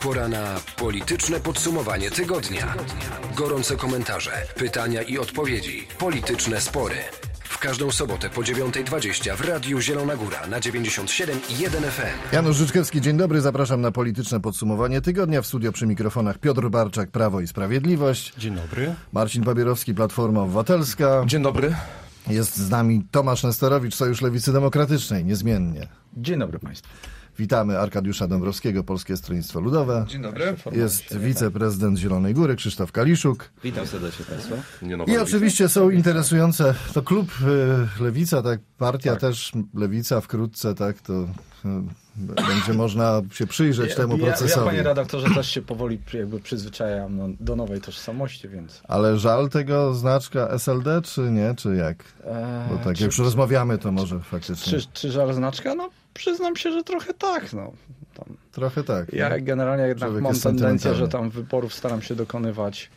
Pora na polityczne podsumowanie tygodnia. Gorące komentarze, pytania i odpowiedzi. Polityczne spory. W każdą sobotę po 9:20 w Radiu Zielona Góra na 97,1 FM. Janusz Życzkewski, dzień dobry. Zapraszam na polityczne podsumowanie tygodnia. W studio przy mikrofonach Piotr Barczak, Prawo i Sprawiedliwość. Dzień dobry. Marcin Papierowski, Platforma Obywatelska. Dzień dobry. Jest z nami Tomasz Nestorowicz, Sojusz Lewicy Demokratycznej, niezmiennie. Dzień dobry Państwu. Witamy Arkadiusza Dąbrowskiego, Polskie Stronnictwo Ludowe. Dzień dobry. Jest wiceprezydent Zielonej Góry, Krzysztof Kaliszuk. Witam serdecznie Państwa. I oczywiście są interesujące, to klub Lewica, tak, partia też Lewica wkrótce, tak, to będzie można się przyjrzeć temu procesowi. Ja, panie redaktorze, też się powoli jakby przyzwyczajam do nowej tożsamości, więc... Ale żal tego znaczka SLD, czy nie, czy jak? Bo tak, jak już rozmawiamy, to może faktycznie... Czy żal znaczka? No, przyznam się, że trochę tak, no. Trochę tak. Ja no. generalnie jednak Człowiek mam jest tendencję, że sentymentalny. tam wyborów staram się dokonywać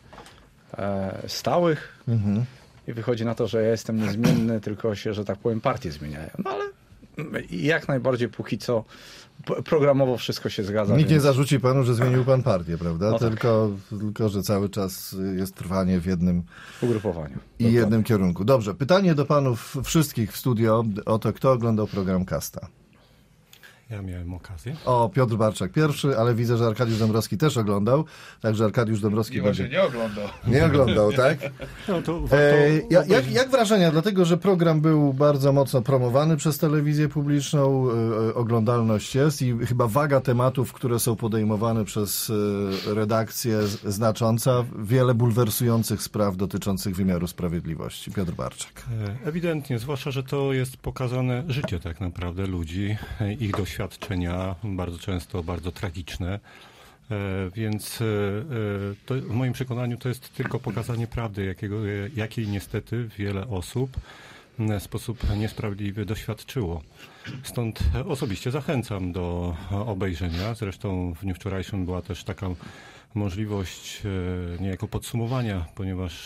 stałych i wychodzi na to, że ja jestem niezmienny, tylko się, że tak powiem, partie zmieniają. No ale jak najbardziej póki co programowo wszystko się zgadza. Nikt nie zarzuci panu, że zmienił pan partię, prawda? No tak. Tylko, że cały czas jest trwanie w jednym ugrupowaniu. i jednym kierunku. Dobrze, pytanie do panów wszystkich w studio o to, kto oglądał program Kasta. Ja miałem okazję. O, Piotr Barczak pierwszy, ale widzę, że Arkadiusz Dąbrowski też oglądał, także Arkadiusz Dąbrowski będzie... nie oglądał. Nie oglądał, tak? No to warto... Jak wrażenia? Dlatego, że program był bardzo mocno promowany przez telewizję publiczną, oglądalność jest i chyba waga tematów, które są podejmowane przez redakcję znacząca, wiele bulwersujących spraw dotyczących wymiaru sprawiedliwości. Piotr Barczak. Ewidentnie, zwłaszcza, że to jest pokazane życie tak naprawdę ludzi, ich doświadczenia, bardzo często bardzo tragiczne. Więc to, w moim przekonaniu to jest tylko pokazanie prawdy, jakiej niestety wiele osób w sposób niesprawiedliwy doświadczyło. Stąd osobiście zachęcam do obejrzenia. Zresztą w dniu wczorajszym była też taka możliwość niejako podsumowania, ponieważ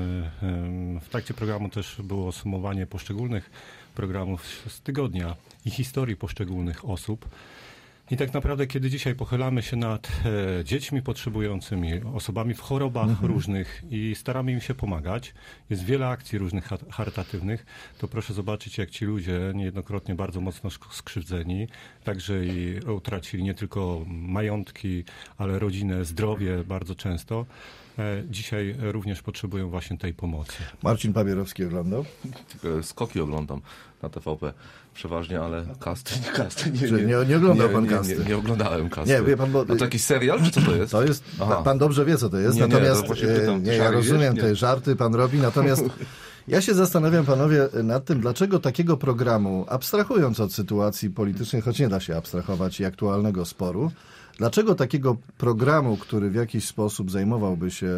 w trakcie programu też było sumowanie poszczególnych programów z tygodnia i historii poszczególnych osób. I tak naprawdę, kiedy dzisiaj pochylamy się nad dziećmi potrzebującymi, osobami w chorobach różnych i staramy im się pomagać, jest wiele akcji różnych charytatywnych, to proszę zobaczyć, jak ci ludzie niejednokrotnie bardzo mocno skrzywdzeni, także i utracili nie tylko majątki, ale rodzinę, zdrowie bardzo często, dzisiaj również potrzebują właśnie tej pomocy. Marcin Papierowski oglądał? Tylko skoki oglądam na TVP przeważnie, ale kasty Nie oglądał pan Kasty? Nie oglądałem kasty. Nie, wie pan, bo... A to jakiś serial, czy co to jest? To jest, pan dobrze wie, co to jest, natomiast ja rozumiem te żarty, pan robi, natomiast ja się zastanawiam, panowie, nad tym, dlaczego takiego programu, abstrahując od sytuacji politycznej, choć nie da się abstrahować i aktualnego sporu, dlaczego takiego programu, który w jakiś sposób zajmowałby się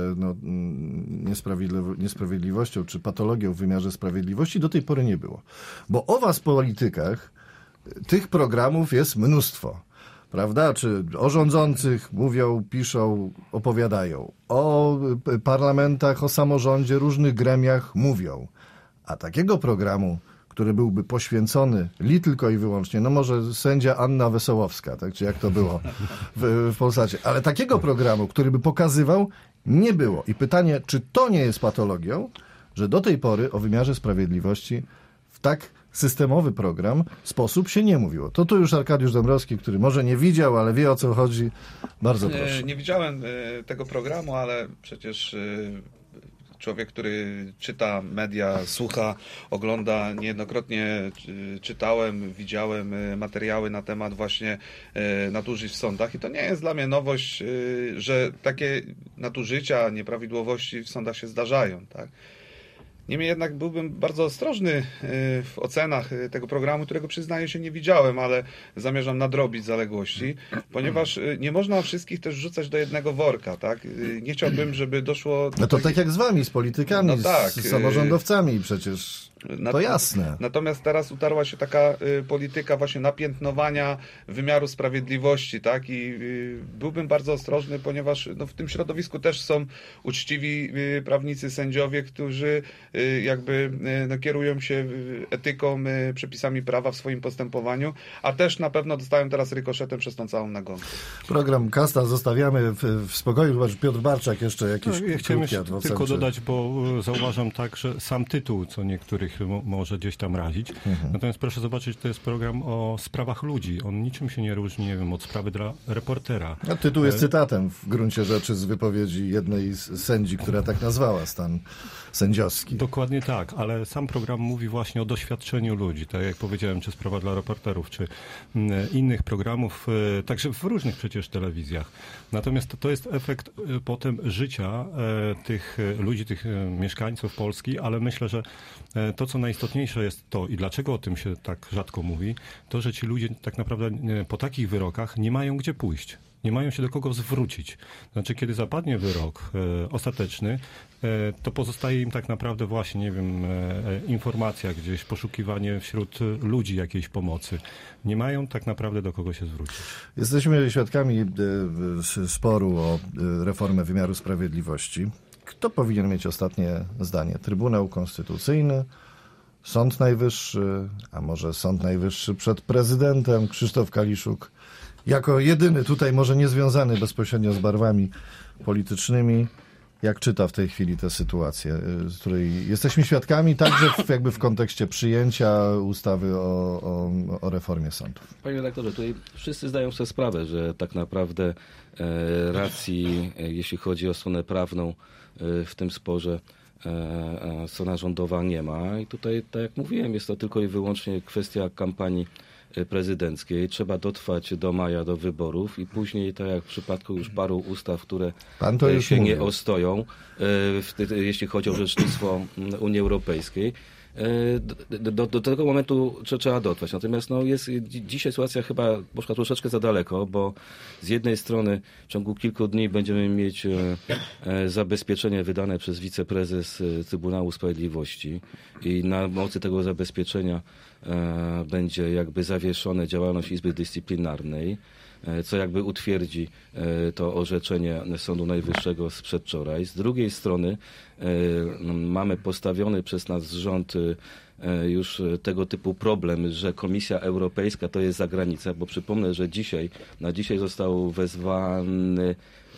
niesprawiedliwością czy patologią w wymiarze sprawiedliwości, do tej pory nie było? Bo o was, politykach, tych programów jest mnóstwo. Prawda? Czy o rządzących mówią, piszą, opowiadają. O parlamentach, o samorządzie, różnych gremiach mówią. A takiego programu, który byłby poświęcony tylko i wyłącznie, no może sędzia Anna Wesołowska, tak, czy jak to było w Polsacie, ale takiego programu, który by pokazywał, nie było. I pytanie, czy to nie jest patologią, że do tej pory o wymiarze sprawiedliwości w tak systemowy program sposób się nie mówiło. To tu już Arkadiusz Dąbrowski, który może nie widział, ale wie, o co chodzi. Bardzo proszę. Nie widziałem tego programu, ale przecież człowiek, który czyta media, słucha, ogląda, niejednokrotnie czytałem, widziałem materiały na temat właśnie nadużyć w sądach i to nie jest dla mnie nowość, że takie nadużycia, nieprawidłowości w sądach się zdarzają, tak? Niemniej jednak byłbym bardzo ostrożny w ocenach tego programu, którego przyznaję się nie widziałem, ale zamierzam nadrobić zaległości, ponieważ nie można wszystkich też rzucać do jednego worka, tak? Nie chciałbym, żeby doszło do No to tak jak z wami, z politykami, z samorządowcami przecież. To jasne. Natomiast teraz utarła się taka polityka właśnie napiętnowania wymiaru sprawiedliwości, tak? I byłbym bardzo ostrożny, ponieważ no, w tym środowisku też są uczciwi prawnicy, sędziowie, którzy jakby no, kierują się etyką, przepisami prawa w swoim postępowaniu, a też na pewno dostają teraz rykoszetem przez tą całą nagonkę. Program Kasta zostawiamy w spokoju. Chyba, że Piotr Barczak jeszcze jakiś Ja chciałem krótki tylko dodać, bo zauważam tak, że sam tytuł co niektórych może gdzieś tam razić. Natomiast proszę zobaczyć, to jest program o sprawach ludzi. On niczym się nie różni, nie wiem, od sprawy dla reportera. A tytuł jest cytatem w gruncie rzeczy z wypowiedzi jednej z sędzi, która tak nazwała stan sędziowski. Dokładnie tak, ale sam program mówi właśnie o doświadczeniu ludzi, tak jak powiedziałem, czy sprawa dla reporterów, czy innych programów, także w różnych przecież telewizjach. Natomiast to jest efekt potem życia tych ludzi, tych mieszkańców Polski, ale myślę, że to, co najistotniejsze jest to i dlaczego o tym się tak rzadko mówi, to, że ci ludzie tak naprawdę po takich wyrokach nie mają gdzie pójść. Nie mają się do kogo zwrócić. Znaczy, kiedy zapadnie wyrok ostateczny, to pozostaje im tak naprawdę właśnie, nie wiem, informacja gdzieś, poszukiwanie wśród ludzi jakiejś pomocy. Nie mają tak naprawdę do kogo się zwrócić. Jesteśmy świadkami sporu o reformę wymiaru sprawiedliwości. Kto powinien mieć ostatnie zdanie? Trybunał Konstytucyjny, Sąd Najwyższy, a może Sąd Najwyższy przed prezydentem, Krzysztof Kaliszuk jako jedyny tutaj może niezwiązany bezpośrednio z barwami politycznymi. Jak czyta w tej chwili tę sytuację, z której jesteśmy świadkami, także jakby w kontekście przyjęcia ustawy o reformie sądów? Panie redaktorze, tutaj wszyscy zdają sobie sprawę, że tak naprawdę racji, jeśli chodzi o stronę prawną w tym sporze, strona rządowa nie ma. I tutaj, tak jak mówiłem, jest to tylko i wyłącznie kwestia kampanii prezydenckiej. Trzeba dotrwać do maja, do wyborów i później, tak jak w przypadku już paru ustaw, które się nie ostoją, jeśli chodzi o orzecznictwo Unii Europejskiej, do tego momentu trzeba dotrwać. Natomiast no, jest dzisiaj sytuacja chyba poszła troszeczkę za daleko, bo z jednej strony w ciągu kilku dni będziemy mieć zabezpieczenie wydane przez wiceprezes Trybunału Sprawiedliwości i na mocy tego zabezpieczenia będzie jakby zawieszona działalność Izby Dyscyplinarnej, co jakby utwierdzi to orzeczenie Sądu Najwyższego z przedwczoraj. Z drugiej strony mamy postawiony przez nas rząd już tego typu problem, że Komisja Europejska to jest zagranica, bo przypomnę, że na dzisiaj został wezwany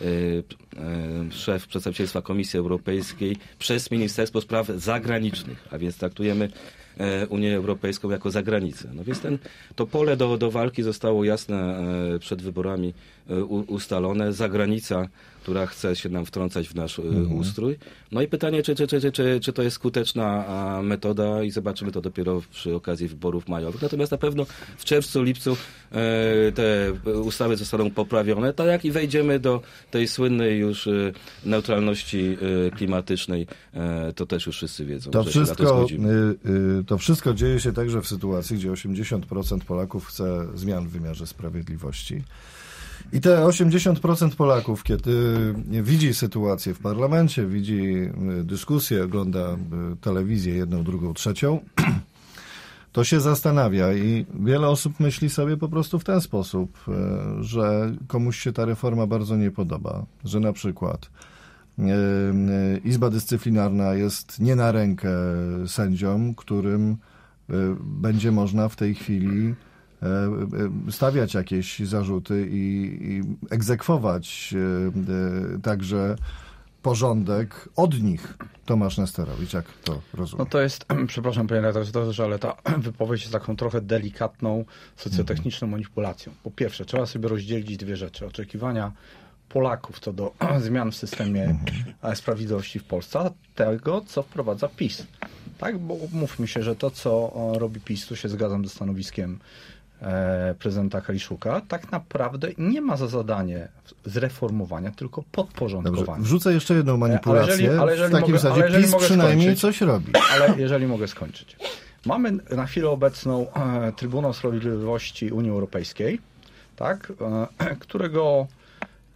szef przedstawicielstwa Komisji Europejskiej przez Ministerstwo Spraw Zagranicznych, a więc traktujemy Unię Europejską jako zagranicę. No więc to pole do walki zostało jasne przed wyborami ustalone. Zagranica, która chce się nam wtrącać w nasz ustrój. No i pytanie, czy to jest skuteczna metoda i zobaczymy to dopiero przy okazji wyborów majowych. Natomiast na pewno w czerwcu, lipcu te ustawy zostaną poprawione, tak jak i wejdziemy do tej słynnej już neutralności klimatycznej, to też już wszyscy wiedzą, że się na to zgodzimy. To wszystko dzieje się także w sytuacji, gdzie 80% Polaków chce zmian w wymiarze sprawiedliwości. I te 80% Polaków, kiedy widzi sytuację w parlamencie, widzi dyskusję, ogląda telewizję jedną, drugą, trzecią, to się zastanawia i wiele osób myśli sobie po prostu w ten sposób, że komuś się ta reforma bardzo nie podoba, że na przykład Izba Dyscyplinarna jest nie na rękę sędziom, którym będzie można w tej chwili stawiać jakieś zarzuty i egzekwować także porządek od nich. Tomasz Nesterowicz, jak to rozumie? No to jest, przepraszam panie redaktorze, ale ta wypowiedź jest taką trochę delikatną, socjotechniczną manipulacją. Po pierwsze, trzeba sobie rozdzielić dwie rzeczy. Oczekiwania Polaków co do zmian w systemie sprawiedliwości w Polsce, a tego, co wprowadza PiS. Tak, bo mówmy się, że to, co robi PiS, tu się zgadzam ze stanowiskiem prezydenta Kaliszuka, tak naprawdę nie ma za zadanie zreformowania, tylko podporządkowania. Dobrze, wrzucę jeszcze jedną manipulację. W takim razie PiS przynajmniej coś robi. Ale jeżeli mogę skończyć. Mamy na chwilę obecną Trybunał Sprawiedliwości Unii Europejskiej, tak, którego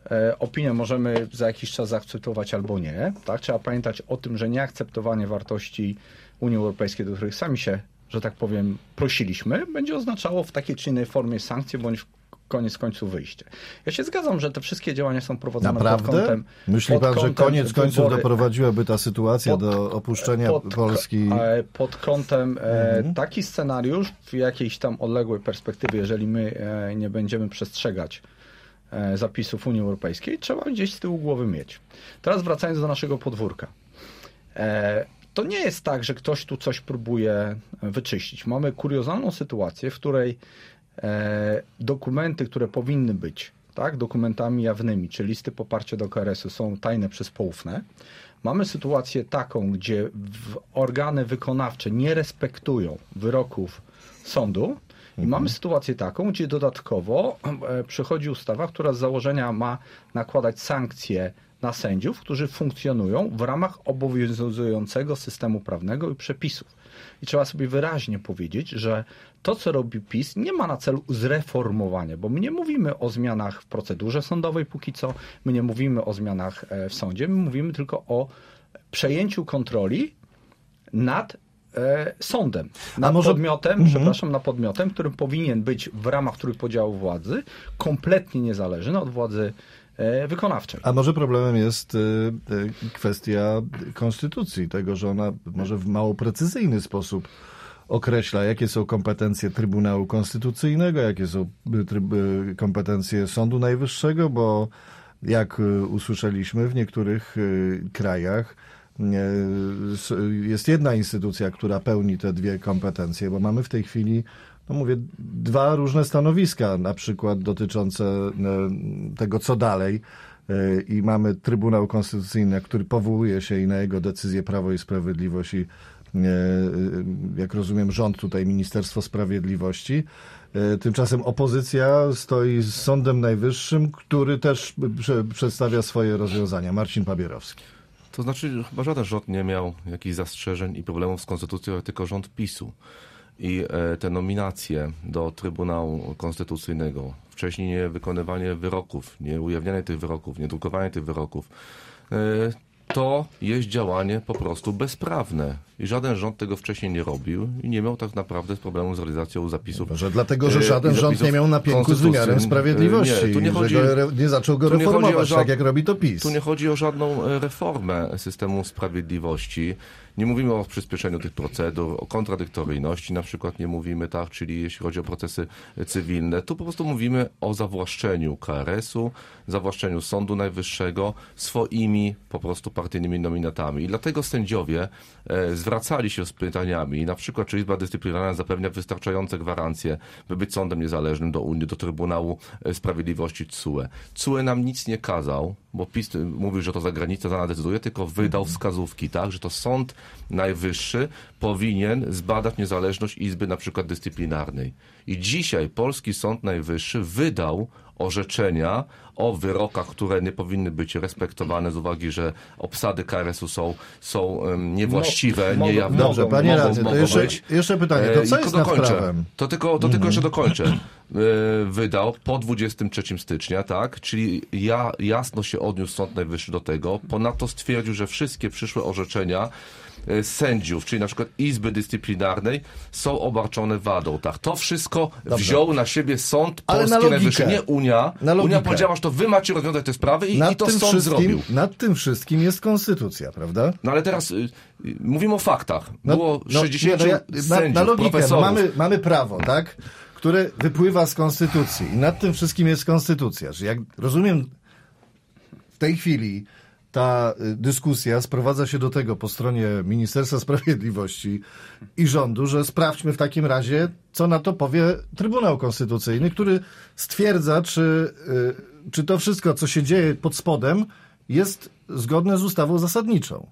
opinię możemy za jakiś czas zaakceptować albo nie. Tak? Trzeba pamiętać o tym, że nieakceptowanie wartości Unii Europejskiej, do których sami się, że tak powiem, prosiliśmy, będzie oznaczało w takiej czy innej formie sankcje, bądź koniec końców wyjście. Ja się zgadzam, że te wszystkie działania są prowadzone naprawdę? pod kątem... Myśli pan, że koniec końców doprowadziłaby ta sytuacja do opuszczenia Polski? Pod kątem taki scenariusz w jakiejś tam odległej perspektywie, jeżeli my nie będziemy przestrzegać zapisów Unii Europejskiej, trzeba gdzieś z tyłu głowy mieć. Teraz wracając do naszego podwórka. To nie jest tak, że ktoś tu coś próbuje wyczyścić. Mamy kuriozalną sytuację, w której dokumenty, które powinny być dokumentami jawnymi, czy listy poparcia do KRS-u są tajne przez poufne. Mamy sytuację taką, gdzie organy wykonawcze nie respektują wyroków sądu i mamy sytuację taką, gdzie dodatkowo przychodzi ustawa, która z założenia ma nakładać sankcje na sędziów, którzy funkcjonują w ramach obowiązującego systemu prawnego i przepisów. I trzeba sobie wyraźnie powiedzieć, że to, co robi PiS, nie ma na celu zreformowania, bo my nie mówimy o zmianach w procedurze sądowej póki co, my nie mówimy o zmianach w sądzie, my mówimy tylko o przejęciu kontroli nad sądem, nad podmiotem, którym powinien być w ramach trójpodziału władzy, kompletnie niezależny od władzy wykonawczej. A może problemem jest kwestia konstytucji, tego, że ona może w mało precyzyjny sposób określa, jakie są kompetencje Trybunału Konstytucyjnego, jakie są kompetencje Sądu Najwyższego, bo jak usłyszeliśmy, w niektórych krajach jest jedna instytucja, która pełni te dwie kompetencje, bo mamy w tej chwili, no mówię, dwa różne stanowiska, na przykład dotyczące tego, co dalej. I mamy Trybunał Konstytucyjny, który powołuje się i na jego decyzję Prawo i Sprawiedliwość i, jak rozumiem, rząd tutaj, Ministerstwo Sprawiedliwości. Tymczasem opozycja stoi z Sądem Najwyższym, który też przedstawia swoje rozwiązania. Marcin Pabierowski. To znaczy, chyba żaden rząd nie miał jakichś zastrzeżeń i problemów z konstytucją, tylko rząd PiS-u. I te nominacje do Trybunału Konstytucyjnego, wcześniej nie wykonywanie wyroków, nie ujawnianie tych wyroków, nie drukowanie tych wyroków, to jest działanie po prostu bezprawne. I żaden rząd tego wcześniej nie robił i nie miał tak naprawdę problemu z realizacją zapisów. Może dlatego, że żaden rząd nie miał napięku z wymiarem sprawiedliwości. Nie, tu nie chodzi, że nie zaczął go reformować, tak jak robi to PiS. Tu nie chodzi o żadną reformę systemu sprawiedliwości. Nie mówimy o przyspieszeniu tych procedur, o kontradyktoryjności na przykład nie mówimy, tak, czyli jeśli chodzi o procesy cywilne. Tu po prostu mówimy o zawłaszczeniu KRS-u, zawłaszczeniu Sądu Najwyższego swoimi po prostu partyjnymi nominatami. I dlatego sędziowie zwracali się z pytaniami, na przykład czy Izba Dyscyplinarna zapewnia wystarczające gwarancje, by być sądem niezależnym do Unii, do Trybunału Sprawiedliwości TSUE. TSUE nam nic nie kazał, bo PiS mówił, że to zagranica za nas decyduje, tylko wydał wskazówki, tak, że to Sąd Najwyższy powinien zbadać niezależność Izby na przykład dyscyplinarnej. I dzisiaj polski Sąd Najwyższy wydał orzeczenia o wyrokach, które nie powinny być respektowane z uwagi, że obsady KRS-u są niewłaściwe, niejawne. Dobrze, panie radny, to jeszcze pytanie, to co jest nad prawem? To tylko jeszcze dokończę. Wydał po 23 stycznia, tak? Czyli jasno się odniósł Sąd Najwyższy do tego. Ponadto stwierdził, że wszystkie przyszłe orzeczenia sędziów, czyli na przykład Izby Dyscyplinarnej, są obarczone wadą. Tak, to wszystko wziął na siebie Sąd Polski Najwyższy, nie Unia. Unia powiedziała, że to wy macie rozwiązać te sprawy i to sąd zrobił. Nad tym wszystkim jest konstytucja, prawda? No ale teraz mówimy o faktach. Było 60 sędziów, na logikę, profesorów. Mamy prawo, tak? Które wypływa z konstytucji. I nad tym wszystkim jest konstytucja. Że jak rozumiem, w tej chwili ta dyskusja sprowadza się do tego po stronie Ministerstwa Sprawiedliwości i rządu, że sprawdźmy w takim razie, co na to powie Trybunał Konstytucyjny, który stwierdza, czy to wszystko, co się dzieje pod spodem, jest zgodne z ustawą zasadniczą.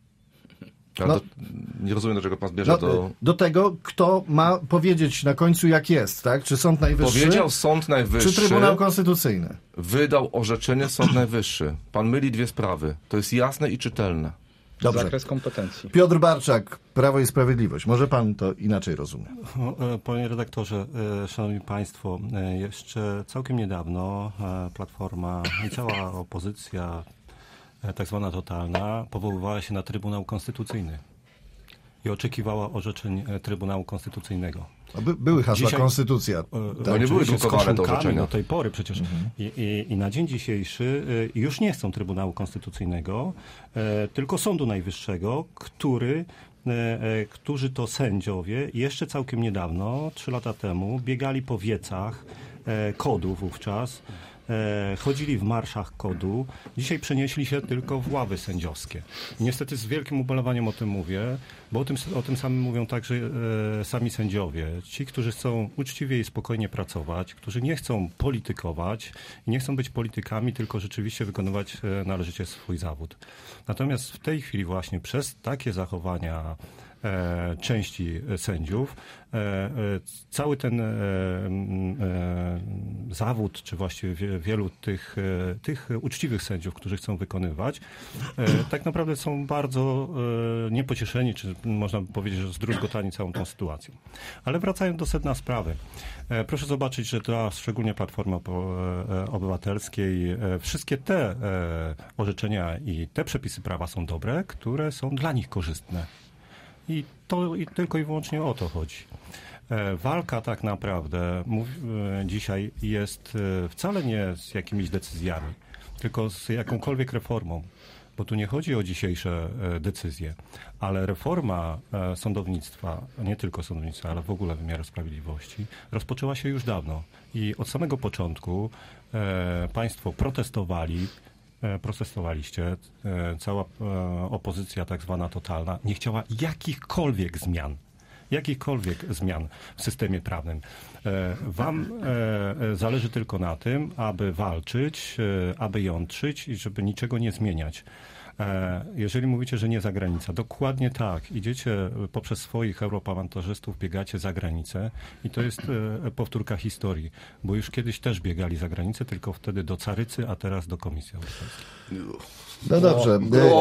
Nie rozumiem, do czego pan zbierze do tego, kto ma powiedzieć na końcu, jak jest, tak? Czy Sąd Najwyższy? Powiedział Sąd Najwyższy. Czy Trybunał Konstytucyjny? Wydał orzeczenie Sąd Najwyższy. Pan myli dwie sprawy. To jest jasne i czytelne. Dobrze. zakres kompetencji. Piotr Barczak, Prawo i Sprawiedliwość. Może pan to inaczej rozumie? Panie redaktorze, szanowni państwo, jeszcze całkiem niedawno Platforma i cała opozycja, tak zwana totalna, powoływała się na Trybunał Konstytucyjny i oczekiwała orzeczeń Trybunału Konstytucyjnego. Były hasła Dzisiaj- konstytucja. To nie były z drukowane te koszulkami orzeczenia. do tej pory przecież. I na dzień dzisiejszy już nie chcą Trybunału Konstytucyjnego, tylko Sądu Najwyższego, którzy to sędziowie jeszcze całkiem niedawno, 3 lata temu, biegali po wiecach KOD-u wówczas, chodzili w marszach KOD-u. Dzisiaj przenieśli się tylko w ławy sędziowskie. I niestety z wielkim ubolewaniem o tym mówię, bo o tym samym mówią także sami sędziowie. Ci, którzy chcą uczciwie i spokojnie pracować, którzy nie chcą politykować i nie chcą być politykami, tylko rzeczywiście wykonywać należycie swój zawód. Natomiast w tej chwili właśnie przez takie zachowania części sędziów cały ten zawód, czy właściwie wielu tych uczciwych sędziów, którzy chcą wykonywać, tak naprawdę są bardzo niepocieszeni, czy można by powiedzieć, że zdruzgotani całą tą sytuacją. Ale wracając do sedna sprawy. Proszę zobaczyć, że dla szczególnie Platformy Obywatelskiej wszystkie te orzeczenia i te przepisy prawa są dobre, które są dla nich korzystne. I tylko i wyłącznie o to chodzi. Walka tak naprawdę dzisiaj jest wcale nie z jakimiś decyzjami, tylko z jakąkolwiek reformą, bo tu nie chodzi o dzisiejsze decyzje, ale reforma sądownictwa, nie tylko sądownictwa, ale w ogóle wymiaru sprawiedliwości, rozpoczęła się już dawno i od samego początku państwo protestowaliście, cała opozycja tak zwana totalna nie chciała jakichkolwiek zmian w systemie prawnym. Wam zależy tylko na tym, aby walczyć, aby jątrzyć i żeby niczego nie zmieniać. Jeżeli mówicie, że nie za granicę, dokładnie tak. Idziecie poprzez swoich europarlamentarzystów, biegacie za granicę i to jest powtórka historii, bo już kiedyś też biegali za granicę, tylko wtedy do Carycy, a teraz do Komisji Europejskiej. No dobrze.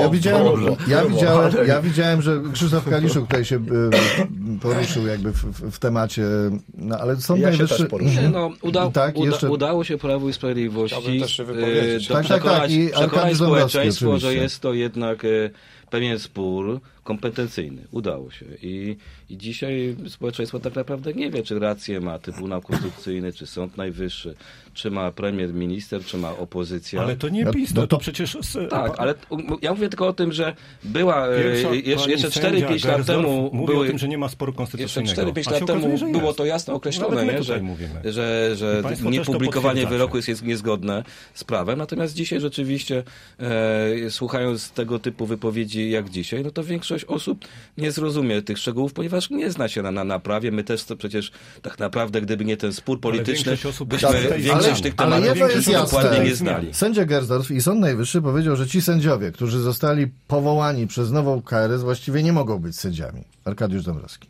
Ja widziałem, że Krzysztof Kaliszuk tutaj się poruszył jakby w temacie, no ale Sąd Ja się Najwyższy... też poruszyłem. No, udało się Prawu i Sprawiedliwości Chciałbym też się wypowiedzieć. Tak, i Arkadiusz przekonać Dąbrowski społeczeństwo, że oczywiście. jest to jednak pewien spór kompetencyjny. Udało się. I dzisiaj społeczeństwo tak naprawdę nie wie, czy rację ma Trybunał Konstytucyjny, czy Sąd Najwyższy, czy ma premier, minister, czy ma opozycja. Ale to nie No, PiS, no to to- przecież... Tak, ale ja mówię tylko o tym, że była jeszcze 4-5 lat temu mówi o tym, że nie ma sporu jeszcze konstytucyjnego. 4-5 A lat się temu okazuje, że było jest. to jasno określone, Nawet my nie? tutaj mówimy. że I państwo też to niepublikowanie potwierdzacie. wyroku jest niezgodne z prawem. Natomiast dzisiaj rzeczywiście, słuchając tego typu wypowiedzi jak dzisiaj, no to większość osób nie zrozumie tych szczegółów, ponieważ nie zna się na prawie. My też to przecież tak naprawdę, gdyby nie ten spór polityczny, większość osób byśmy tak, większość tych ale tematów jedno jest dokładnie jasne. nie znali. Sędzia Gersdorf i Sąd Najwyższy powiedział, że ci sędziowie, którzy zostali powołani przez nową KRS, właściwie nie mogą być sędziami. Arkadiusz Dąbrowski.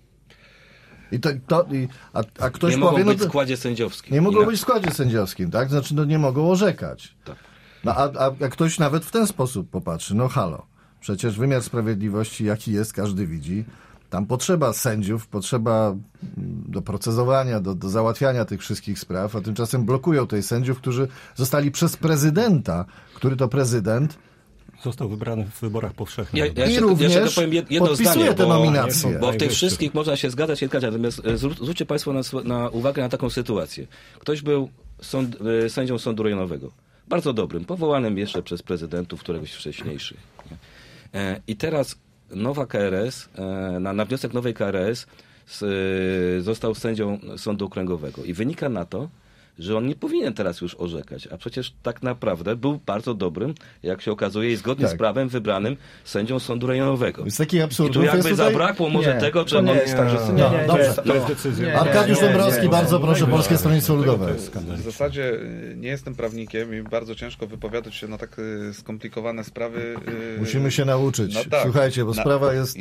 A ktoś Nie mogą powie, być no w to składzie sędziowskim. nie mogą Inaczej. być w składzie sędziowskim, tak? Znaczy, no nie mogą orzekać. Tak. No, a ktoś nawet w ten sposób popatrzy, no halo, przecież wymiar sprawiedliwości, jaki jest, każdy widzi. Tam potrzeba sędziów, potrzeba do procesowania, do załatwiania tych wszystkich spraw, a tymczasem blokują tej sędziów, którzy zostali przez prezydenta, który to prezydent Został wybrany w wyborach powszechnych. i również jeszcze powiem jedno podpisuje zdanie, te nominacje. nie są- Bo w tych Najwyższy. wszystkich można się zgadzać, nie zgadzać. Natomiast zwróćcie Państwo na uwagę na taką sytuację. Ktoś był sędzią sądu rejonowego. Bardzo dobrym, powołanym jeszcze przez prezydentów któregoś wcześniejszych. I teraz nowa KRS, na wniosek nowej KRS został sędzią sądu okręgowego. I wynika na to, że on nie powinien teraz już orzekać, a przecież tak naprawdę był bardzo dobrym, jak się okazuje, i zgodnie Tak. z prawem wybranym sędzią sądu rejonowego. Z takich I tu absurdów jakby jest tutaj... zabrakło może tego, że to nie jest tak, że dobrze. To jest decyzja. Arkadiusz Dąbrowski, bardzo proszę, Polskie Stronnictwo To Ludowe. jest skandaliczne. W zasadzie nie jestem prawnikiem i bardzo ciężko wypowiadać się na tak skomplikowane sprawy. Musimy się nauczyć. No tak. Słuchajcie, bo sprawa jest...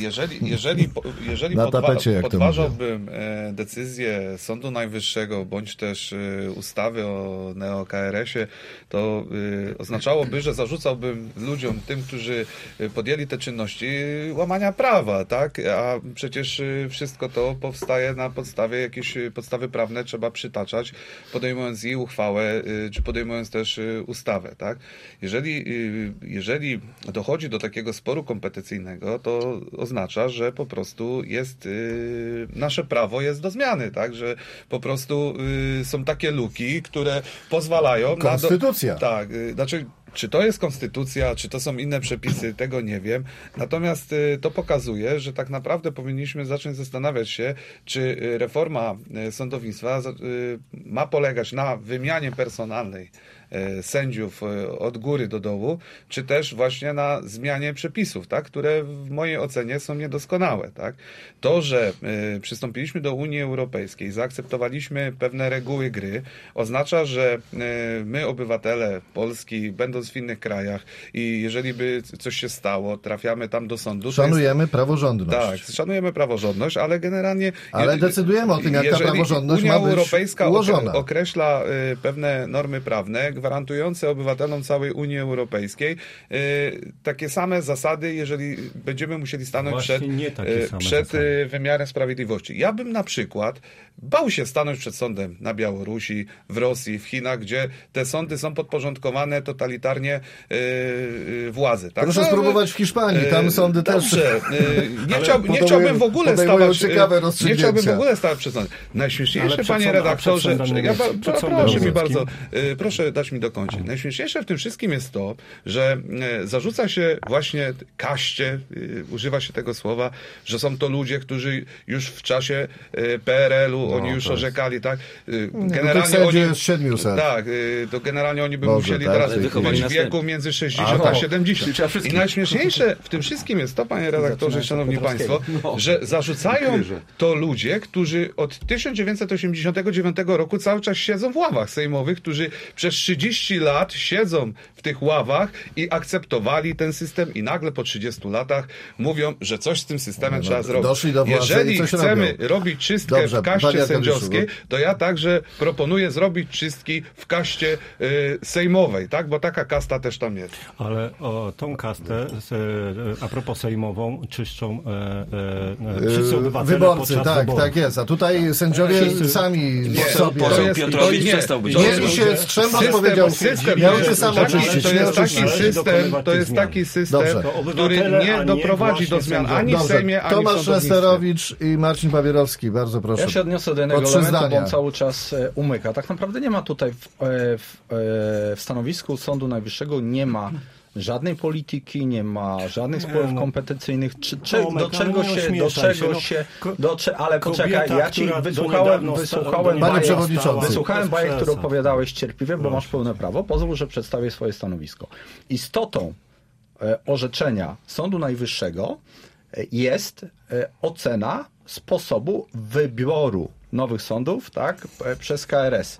Jeżeli Na tapecie, jak to podważałbym decyzję Sądu Najwyższego bądź też ustawy o neo-KRS-ie, to oznaczałoby, że zarzucałbym ludziom, tym, którzy podjęli te czynności, łamania prawa, tak? A przecież wszystko to powstaje na podstawie jakiejś podstawy prawne, trzeba przytaczać, podejmując i uchwałę, czy podejmując też ustawę, tak? Jeżeli dochodzi do takiego sporu kompetencyjnego, to oznacza, że po prostu jest nasze prawo jest do zmiany, tak? Że po prostu są takie luki, które pozwalają Konstytucja. Tak, znaczy czy to jest konstytucja, czy to są inne przepisy, tego nie wiem. Natomiast to pokazuje, że tak naprawdę powinniśmy zacząć zastanawiać się, czy reforma sądownictwa ma polegać na wymianie personalnej sędziów od góry do dołu, czy też właśnie na zmianie przepisów, tak, które w mojej ocenie są niedoskonałe. Tak. To, że przystąpiliśmy do Unii Europejskiej, zaakceptowaliśmy pewne reguły gry, oznacza, że my, obywatele Polski, będąc w innych krajach i jeżeli by coś się stało, trafiamy tam do sądu. Szanujemy praworządność. Tak, szanujemy praworządność, ale generalnie... Ale decydujemy o tym, jak ta praworządność Unia ma być Europejska ułożona. określa pewne normy prawne, gwarantujące obywatelom całej Unii Europejskiej takie same zasady, jeżeli będziemy musieli stanąć przed wymiarem sprawiedliwości. Ja bym na przykład bał się stanąć przed sądem na Białorusi, w Rosji, w Chinach, gdzie te sądy są podporządkowane totalitarnie władzy. Tak? Proszę spróbować w Hiszpanii, tam sądy dobrze, też... Nie chciałbym w ogóle stawać przed sądem. Najśmieszniejsze, panie redaktorze, proszę mi bardzo, proszę dać mi dokończyć. Najśmieszniejsze w tym wszystkim jest to, że zarzuca się właśnie kaście, używa się tego słowa, że są to ludzie, którzy już w czasie PRL-u, oni już orzekali, tak? Generalnie oni jest 700. Tak, to generalnie oni by musieli teraz być w wieku między 60 a 70. I najśmieszniejsze w tym wszystkim jest to, panie redaktorze, szanowni państwo, że zarzucają to ludzie, którzy od 1989 roku cały czas siedzą w ławach sejmowych, którzy przez 30 lat siedzą w tych ławach i akceptowali ten system i nagle po 30 latach mówią, że coś z tym systemem trzeba zrobić. Doszli do władzy. Jeżeli chcemy robić czystkę w kaście sędziowskiej, to ja także proponuję zrobić czystki w kaście sejmowej, tak? Bo taka kasta też tam jest. Ale tą kastę, a propos sejmową, czyszczą wszyscy obywatele wyborcy, podczas wyborów. Tak jest. A tutaj sędziowie sami sobie... Piotrowicz przestał być. Nie, się Strzembosz powiedział, miały ty samo czyścić. To jest taki system, który nie doprowadzi do zmian ani w Sejmie, ani w Tomasz sądownictwie. Nesterowicz i Marcin Pawierowski, bardzo proszę. Ja się odniosę do jednego elementu, bo on cały czas umyka. Tak naprawdę nie ma tutaj w stanowisku Sądu Najwyższego nie ma żadnej polityki, nie ma żadnych sporów kompetencyjnych. Ale poczekaj, ja ci wysłuchałem bajek, które opowiadałeś cierpliwie, bo masz pełne prawo. Pozwól, że przedstawię swoje stanowisko. Istotą orzeczenia Sądu Najwyższego jest ocena sposobu wyboru nowych sądów, tak, przez KRS.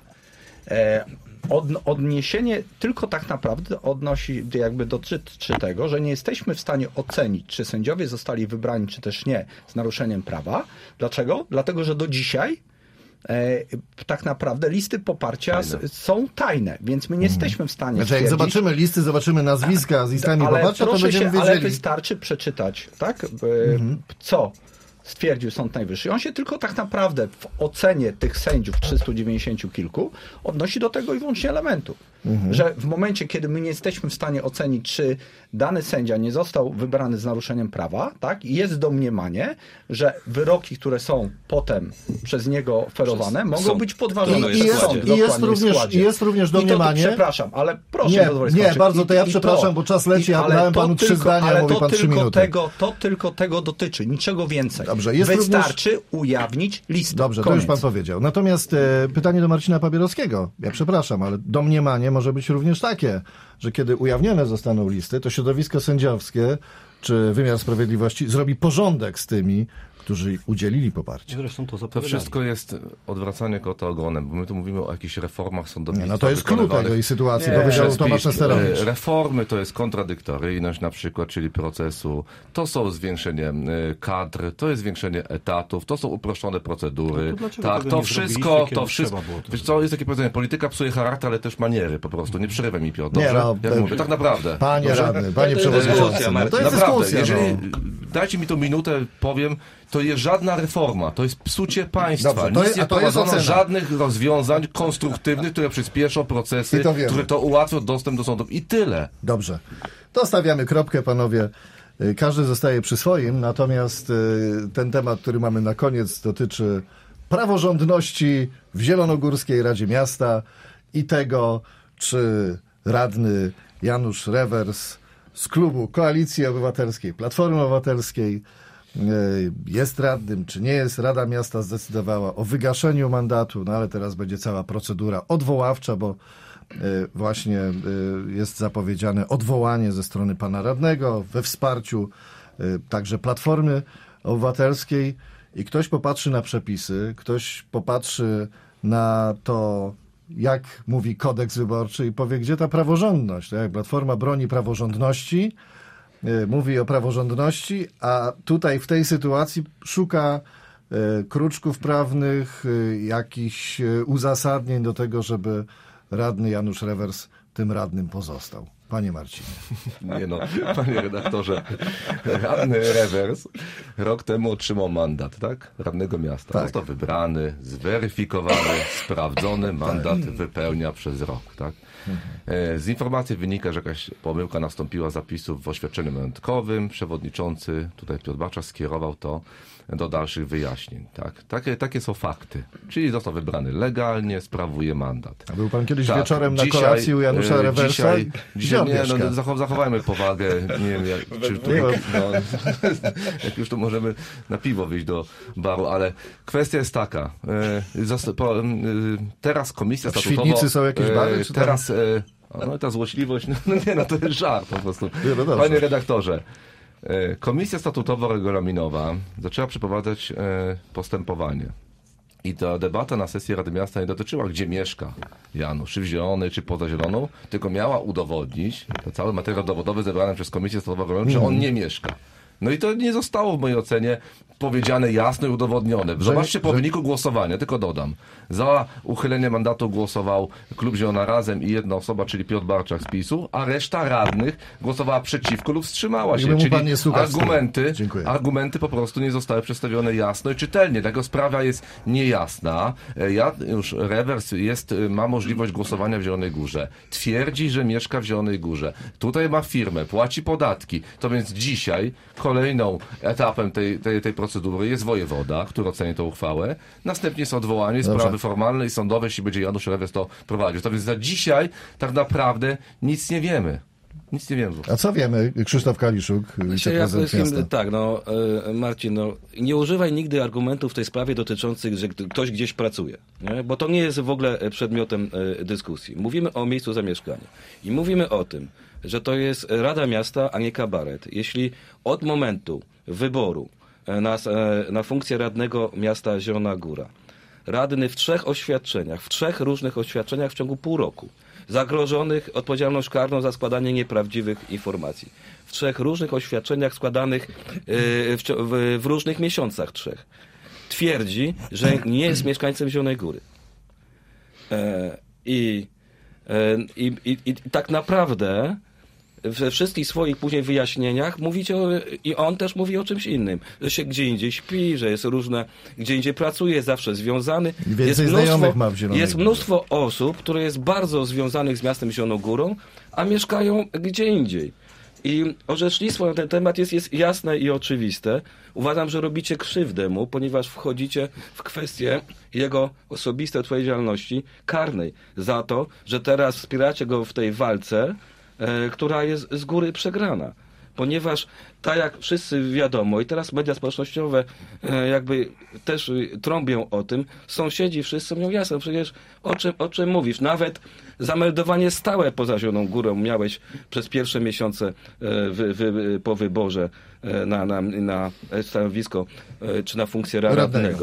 Odniesienie tylko tak naprawdę dotyczy tego, że nie jesteśmy w stanie ocenić, czy sędziowie zostali wybrani, czy też nie, z naruszeniem prawa. Dlaczego? Dlatego, że do dzisiaj tak naprawdę listy poparcia są tajne, więc my nie jesteśmy w stanie stwierdzić... Jak zobaczymy listy, zobaczymy nazwiska z listami poparcia, to będziemy wiedzieli. Ale wystarczy przeczytać, tak? Co stwierdził Sąd Najwyższy. On się tylko tak naprawdę w ocenie tych sędziów 390 kilku odnosi do tego i wyłącznie elementu. Że w momencie, kiedy my nie jesteśmy w stanie ocenić, czy dany sędzia nie został wybrany z naruszeniem prawa, tak, jest domniemanie, że wyroki, które są potem przez niego oferowane, mogą być podważone. I jest również domniemanie... Przepraszam, ale proszę pozwolić. Nie, bardzo to ja przepraszam, bo czas leci, ja dałem panu 3 zdania, a mówi pan 3 minuty. To tylko tego dotyczy, niczego więcej. Dobrze, wystarczy ujawnić listę. Dobrze, to już pan powiedział. Natomiast pytanie do Marcina Pawierowskiego. Ja przepraszam, ale domniemanie może być również takie, że kiedy ujawnione zostaną listy, to środowisko sędziowskie czy wymiar sprawiedliwości zrobi porządek z tymi, którzy udzielili poparcia. Zresztą to To zapowiadali. wszystko jest odwracanie kota ogonem, bo my tu mówimy o jakichś reformach sądownictwa. No to jest klucz wykonywanych tego i sytuacji, Nie, powiedział przez Tomasz PiS. Nesterowicz. Reformy to jest kontradyktoryjność na przykład, czyli procesu, to są zwiększenie kadr, to jest zwiększenie etatów, to są uproszczone procedury. No to dlaczego Tak, tego to nie wszystko, zrobiliście, to kiedy wszystko. trzeba było to Wiesz co, jest takie powiedzenie, polityka psuje charakter, ale też maniery po prostu. Nie przerywaj mi, Piotr. Nie, Dobrze? no, Jak mówię, tak naprawdę. Panie Dobrze? radny, panie To jest przewodniczący, dyskusja, no, to jest Naprawdę, dyskusja. jeżeli No. dajcie mi tu minutę, powiem, to jest żadna reforma, to jest psucie państwa. Dobrze, Nic nie to jest wprowadzono ocena. żadnych rozwiązań konstruktywnych, które przyspieszą procesy, I to wiemy. które to ułatwią dostęp do sądów. I tyle. Dobrze. To stawiamy kropkę, panowie. Każdy zostaje przy swoim, natomiast ten temat, który mamy na koniec, dotyczy praworządności w Zielonogórskiej Radzie Miasta i tego, czy radny Janusz Rewers z klubu Koalicji Obywatelskiej, Platformy Obywatelskiej jest radnym, czy nie jest. Rada Miasta zdecydowała o wygaszeniu mandatu, no ale teraz będzie cała procedura odwoławcza, bo właśnie jest zapowiedziane odwołanie ze strony pana radnego we wsparciu także Platformy Obywatelskiej i ktoś popatrzy na przepisy, ktoś popatrzy na to, jak mówi kodeks wyborczy i powie, gdzie ta praworządność. Tak? Platforma broni praworządności, mówi o praworządności, a tutaj w tej sytuacji szuka kruczków prawnych, jakichś uzasadnień do tego, żeby radny Janusz Rewers tym radnym pozostał. Panie Marcinie. Nie no, panie redaktorze, radny Rewers rok temu otrzymał mandat, tak? Radnego miasta. Tak. Został wybrany, zweryfikowany, sprawdzony, mandat wypełnia przez rok, tak? Z informacji wynika, że jakaś pomyłka nastąpiła zapisów w oświadczeniu majątkowym. Przewodniczący, tutaj Piotr Baczak, skierował to do dalszych wyjaśnień. Tak? Takie są fakty. Czyli został wybrany legalnie, sprawuje mandat. A był pan kiedyś Tak, wieczorem na dzisiaj, kolacji u Janusza Rewersa? Dzisiaj on nie, mieszka? no, zachowajmy powagę. Nie wiem, czy tu, no, jak już to możemy na piwo wyjść do baru, ale kwestia jest taka. Teraz komisja W statutowa... Świdnicy są jakieś bary? Czy tam? Teraz... No ta złośliwość, to jest żart po prostu. Nie, no dobrze. Panie redaktorze, komisja statutowo-regulaminowa zaczęła przeprowadzać postępowanie. I ta debata na sesji Rady Miasta nie dotyczyła, gdzie mieszka Janusz, czy w Zielonej, czy poza Zieloną, tylko miała udowodnić, to cały materiał dowodowy zebrany przez Komisję Statutowo-Regulaminowa, że on nie mieszka. No i to nie zostało w mojej ocenie powiedziane jasno i udowodnione. Zobaczcie po wyniku głosowania, tylko dodam. Za uchylenie mandatu głosował Klub Zielona Razem i jedna osoba, czyli Piotr Barczak z PiS-u, a reszta radnych głosowała przeciwko lub wstrzymała się. Jakby mu pan Czyli nie słuchał. Dziękuję. argumenty po prostu nie zostały przedstawione jasno i czytelnie. Tego sprawa jest niejasna. Janusz Rewers ma możliwość głosowania w Zielonej Górze. Twierdzi, że mieszka w Zielonej Górze. Tutaj ma firmę, płaci podatki. To więc dzisiaj kolejną etapem tej procedury jest wojewoda, który oceni tę uchwałę. Następnie jest odwołanie, sprawy formalne i sądowe, jeśli będzie Janusz Rewers to prowadził. To więc za dzisiaj tak naprawdę nic nie wiemy. Nic nie wiemy. A co wiemy? Krzysztof Kaliszuk, wiceprezydent miasta. Tak, Marcin, nie używaj nigdy argumentów w tej sprawie dotyczących, że ktoś gdzieś pracuje, nie? Bo to nie jest w ogóle przedmiotem dyskusji. Mówimy o miejscu zamieszkania i mówimy o tym, że to jest Rada Miasta, a nie kabaret. Jeśli od momentu wyboru na funkcję radnego miasta Zielona Góra, radny w 3 oświadczeniach, w 3 różnych oświadczeniach w ciągu pół roku, zagrożonych odpowiedzialność karną za składanie nieprawdziwych informacji. W 3 różnych oświadczeniach składanych w różnych miesiącach 3. Twierdzi, że nie jest mieszkańcem Zielonej Góry. I tak naprawdę we wszystkich swoich później wyjaśnieniach mówicie i on też mówi o czymś innym, że się gdzie indziej śpi, że jest różne, gdzie indziej pracuje, jest zawsze związany. Więcej znajomych ma w Zielonej Jest Górze. mnóstwo osób, które jest bardzo związanych z miastem Zieloną Górą, a mieszkają gdzie indziej. I orzecznictwo na ten temat jest jasne i oczywiste. Uważam, że robicie krzywdę mu, ponieważ wchodzicie w kwestię jego osobistej odpowiedzialności karnej za to, że teraz wspieracie go w tej walce, która jest z góry przegrana. ponieważ tak jak wszyscy wiadomo i teraz media społecznościowe jakby też trąbią o tym, sąsiedzi wszyscy mówią, jasne, przecież o czym mówisz, nawet zameldowanie stałe poza Zieloną Górą miałeś przez pierwsze miesiące po wyborze na stanowisko czy na funkcję radnego.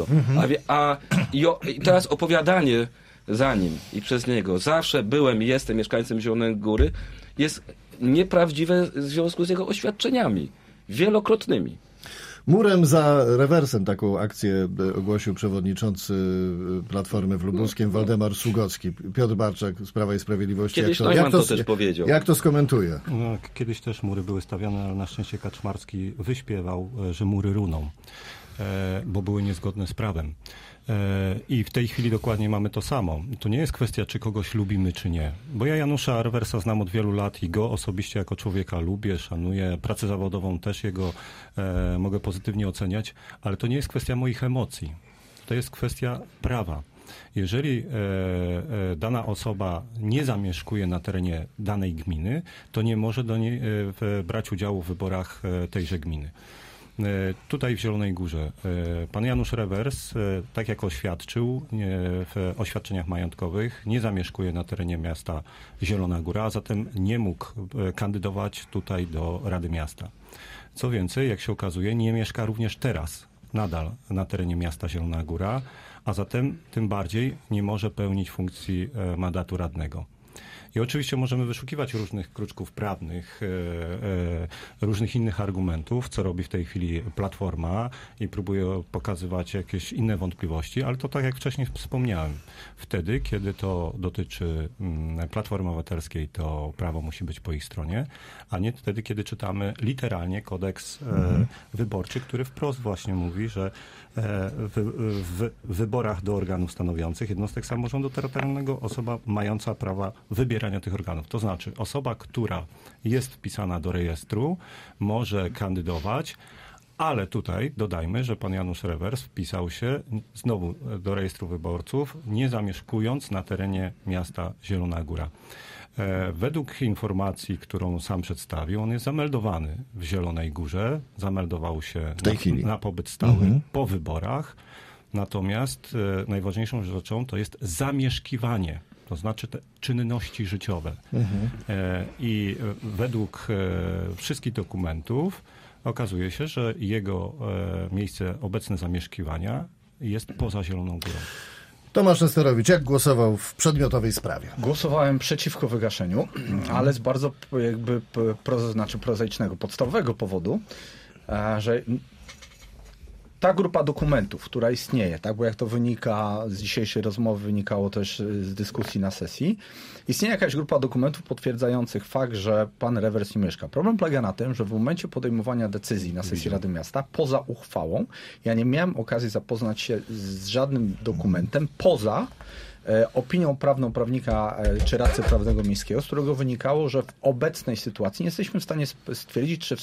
I teraz opowiadanie za nim i przez niego zawsze byłem i jestem mieszkańcem Zielonej Góry jest nieprawdziwe w związku z jego oświadczeniami wielokrotnymi. Murem za rewersem taką akcję ogłosił przewodniczący Platformy w Lubuskiem Waldemar Sługocki. Piotr Barczak z Prawa i Sprawiedliwości. Kiedyś Neumann to też powiedział. Jak to skomentuje? No, kiedyś też mury były stawiane, ale na szczęście Kaczmarski wyśpiewał, że mury runą, bo były niezgodne z prawem. I w tej chwili dokładnie mamy to samo. To nie jest kwestia, czy kogoś lubimy, czy nie. Bo ja Janusza Rewersa znam od wielu lat i go osobiście jako człowieka lubię, szanuję. Pracę zawodową też jego mogę pozytywnie oceniać, ale to nie jest kwestia moich emocji. To jest kwestia prawa. Jeżeli dana osoba nie zamieszkuje na terenie danej gminy, to nie może do niej brać udziału w wyborach tejże gminy. Tutaj w Zielonej Górze pan Janusz Rewers, tak jak oświadczył w oświadczeniach majątkowych, nie zamieszkuje na terenie miasta Zielona Góra, a zatem nie mógł kandydować tutaj do Rady Miasta. Co więcej, jak się okazuje, nie mieszka również teraz nadal na terenie miasta Zielona Góra, a zatem tym bardziej nie może pełnić funkcji mandatu radnego. I oczywiście możemy wyszukiwać różnych kruczków prawnych, różnych innych argumentów, co robi w tej chwili Platforma i próbuje pokazywać jakieś inne wątpliwości, ale to tak jak wcześniej wspomniałem, wtedy, kiedy to dotyczy Platformy Obywatelskiej, to prawo musi być po ich stronie, a nie wtedy, kiedy czytamy literalnie kodeks wyborczy, który wprost właśnie mówi, że w wyborach do organów stanowiących jednostek samorządu terytorialnego osoba mająca prawa wybierania tych organów. To znaczy osoba, która jest wpisana do rejestru, może kandydować, ale tutaj dodajmy, że pan Janusz Rewers wpisał się znowu do rejestru wyborców, nie zamieszkując na terenie miasta Zielona Góra. Według informacji, którą sam przedstawił, on jest zameldowany w Zielonej Górze. Zameldował się na pobyt stały po wyborach. Natomiast najważniejszą rzeczą to jest zamieszkiwanie, to znaczy te czynności życiowe. I według wszystkich dokumentów okazuje się, że jego miejsce obecne zamieszkiwania jest poza Zieloną Górą. Tomasz Nesterowicz, jak głosował w przedmiotowej sprawie? Głosowałem przeciwko wygaszeniu, ale z bardzo jakby prozaicznego, podstawowego powodu, że ta grupa dokumentów, która istnieje, tak, bo jak to wynika z dzisiejszej rozmowy, wynikało też z dyskusji na sesji, istnieje jakaś grupa dokumentów potwierdzających fakt, że pan Rewers nie mieszka. Problem polega na tym, że w momencie podejmowania decyzji na sesji Rady Miasta, poza uchwałą, ja nie miałem okazji zapoznać się z żadnym dokumentem, poza opinią prawną prawnika czy radcy prawnego miejskiego, z którego wynikało, że w obecnej sytuacji nie jesteśmy w stanie stwierdzić, czy w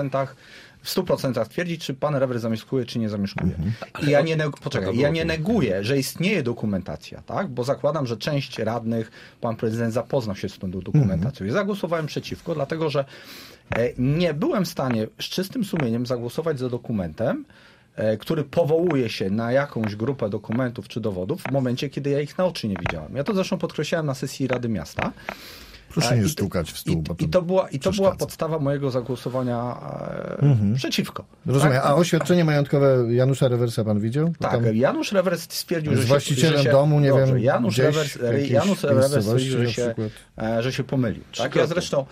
100% twierdzić, czy pan Rewers zamieszkuje, czy nie zamieszkuje. I ja nie neguję, że istnieje dokumentacja, tak? Bo zakładam, że część radnych, pan prezydent zapoznał się z tą dokumentacją. Ja zagłosowałem przeciwko, dlatego że nie byłem w stanie z czystym sumieniem zagłosować za dokumentem, który powołuje się na jakąś grupę dokumentów czy dowodów w momencie, kiedy ja ich na oczy nie widziałem. Ja to zresztą podkreślałem na sesji Rady Miasta. Proszę nie stukać w stół. To była podstawa mojego zagłosowania przeciwko. Rozumiem. Tak? A oświadczenie majątkowe Janusza Rewersa pan widział? Tak, Janusz Rewers stwierdził, że właścicielem domu, nie wiem, Janusz Rewers stwierdził, że się pomylił. Tak? Ja zresztą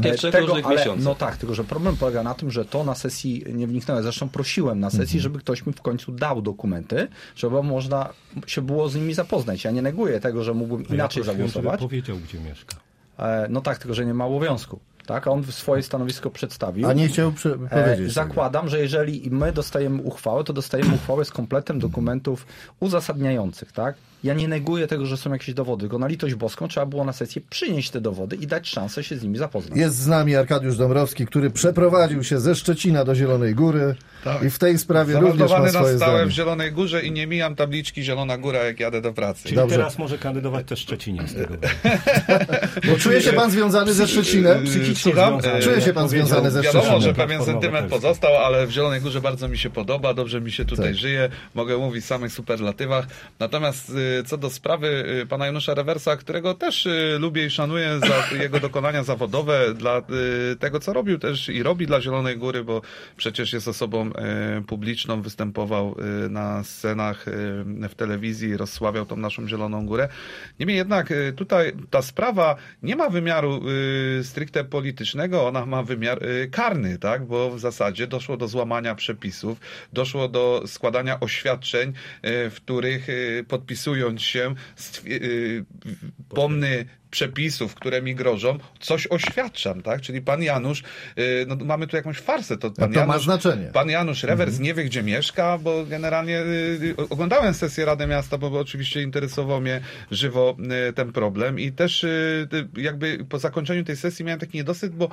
no tak, tylko że problem polega na tym, że to na sesji nie wniknąłem. Zresztą prosiłem na sesji, żeby ktoś mi w końcu dał dokumenty, żeby można się było z nimi zapoznać. Ja nie neguję tego, że mógłbym inaczej zagłosować. Żeby powiedział, gdzie mieszka. No tak, tylko że nie ma obowiązku. Tak? On swoje stanowisko przedstawił. A nie chciał powiedzieć. Zakładam, że jeżeli my dostajemy uchwałę, to dostajemy uchwałę z kompletem dokumentów uzasadniających. Tak? Ja nie neguję tego, że są jakieś dowody, tylko na litość boską trzeba było na sesję przynieść te dowody i dać szansę się z nimi zapoznać. Jest z nami Arkadiusz Dąbrowski, który przeprowadził się ze Szczecina do Zielonej Góry i w tej sprawie również ma swoje na stałe zdanie. w Zielonej Górze i nie mijam tabliczki Zielona Góra, jak jadę do pracy. Czyli teraz może kandydować też Szczeciniec z tego. Bo czuje się pan związany ze Szczecinem psychicznie? Słucham? Czuje się pan związany ze Wiadomo, Szczecinem. że pewien sentyment pozostał, ale w Zielonej Górze bardzo mi się podoba, dobrze mi się tutaj żyje, mogę mówić w samych superlatywach. Natomiast co do sprawy pana Janusza Rewersa, którego też lubię i szanuję za jego dokonania zawodowe, dla tego, co robił też i robi dla Zielonej Góry, bo przecież jest osobą publiczną, występował na scenach w telewizji, rozsławiał tą naszą Zieloną Górę. Niemniej jednak tutaj ta sprawa nie ma wymiaru stricte politycznego, ona ma wymiar karny, tak? Bo w zasadzie doszło do złamania przepisów, doszło do składania oświadczeń, w których podpisując się pomny przepisów, które mi grożą, coś oświadczam, tak? Czyli pan Janusz, no mamy tu jakąś farsę. To ma znaczenie. Pan Janusz Rewers nie wie, gdzie mieszka, bo generalnie oglądałem sesję Rady Miasta, bo oczywiście interesował mnie żywo ten problem i też jakby po zakończeniu tej sesji miałem taki niedosyt, bo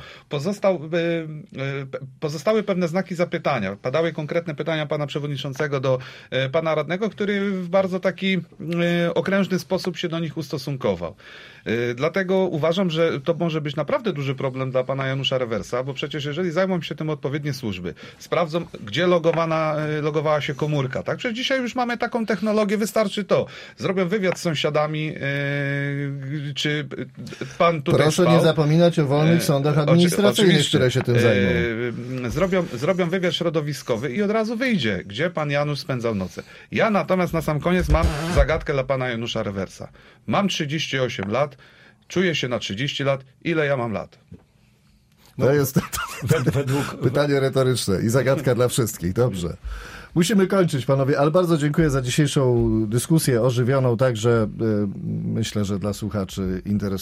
pozostały pewne znaki zapytania. Padały konkretne pytania pana przewodniczącego do pana radnego, który w bardzo taki okrężny sposób się do nich ustosunkował. Dlatego uważam, że to może być naprawdę duży problem dla pana Janusza Rewersa, bo przecież jeżeli zajmą się tym odpowiednie służby, sprawdzą, gdzie logowała się komórka, tak? Przecież dzisiaj już mamy taką technologię, wystarczy to. Zrobią wywiad z sąsiadami, czy pan tutaj Proszę spał. nie zapominać o wolnych sądach administracyjnych, które się tym zajmą. Zrobią wywiad środowiskowy i od razu wyjdzie, gdzie pan Janusz spędzał noce. Ja natomiast na sam koniec mam zagadkę dla pana Janusza Rewersa. Mam 38 lat, czuję się na 30 lat. Ile ja mam lat? To jest pytanie retoryczne i zagadka dla wszystkich. Dobrze. Musimy kończyć, panowie, ale bardzo dziękuję za dzisiejszą dyskusję ożywioną, także myślę, że dla słuchaczy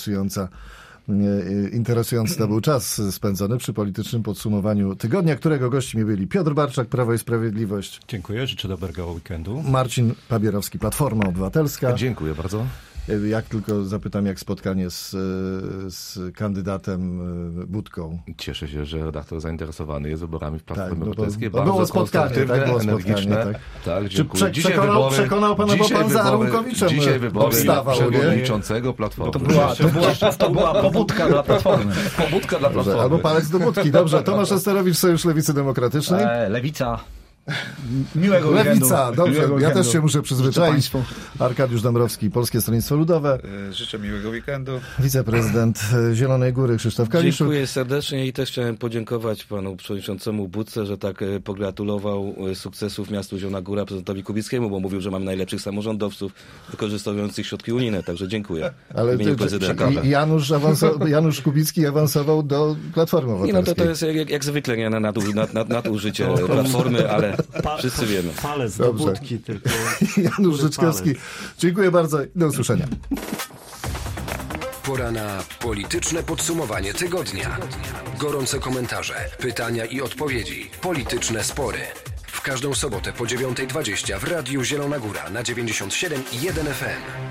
interesujący to był czas spędzony przy politycznym podsumowaniu tygodnia, którego gośćmi byli Piotr Barczak, Prawo i Sprawiedliwość. Dziękuję, życzę dobrego weekendu. Marcin Pabierowski, Platforma Obywatelska. Dziękuję bardzo. Jak tylko zapytam, jak spotkanie z kandydatem Budką. Cieszę się, że redaktor zainteresowany jest wyborami w Platformie Tak, Obywatelskiej. bo było spotkanie, tak? Było energiczne. spotkanie, Tak, Czy dziękuję. przekonał pana, bo pan za Arłunkowiczem dzisiaj wybory wstawał, przewodniczącego Platformy. To była pobudka dla Platformy. Pobudka dla Platformy. Albo palec do budki. Dobrze, Tomasz Esterowicz, Sojusz Lewicy Demokratycznej. Lewica. Miłego weekendu. Lewica, dobrze, Miłego ja weekendu. też się muszę przyzwyczaić. Arkadiusz Dąbrowski, Polskie Stronnictwo Ludowe. Życzę miłego weekendu. Wiceprezydent Zielonej Góry, Krzysztof Kaliszuk. Dziękuję serdecznie i też chciałem podziękować panu przewodniczącemu Budce, że tak pogratulował sukcesów miastu Zielona Góra prezydentowi Kubickiemu, bo mówił, że mamy najlepszych samorządowców wykorzystujących środki unijne, także dziękuję. Ale Janusz Kubicki awansował do Platformy Obywatelskiej. To jest jak zwykle nie, nadużycie Platformy, ale wszyscy wiemy. Palec do budki tylko. Janusz Życzkowski. Dziękuję bardzo. Do usłyszenia. Pora na polityczne podsumowanie tygodnia. Gorące komentarze, pytania i odpowiedzi. Polityczne spory. W każdą sobotę po 9:20 w Radiu Zielona Góra na 97,1 FM.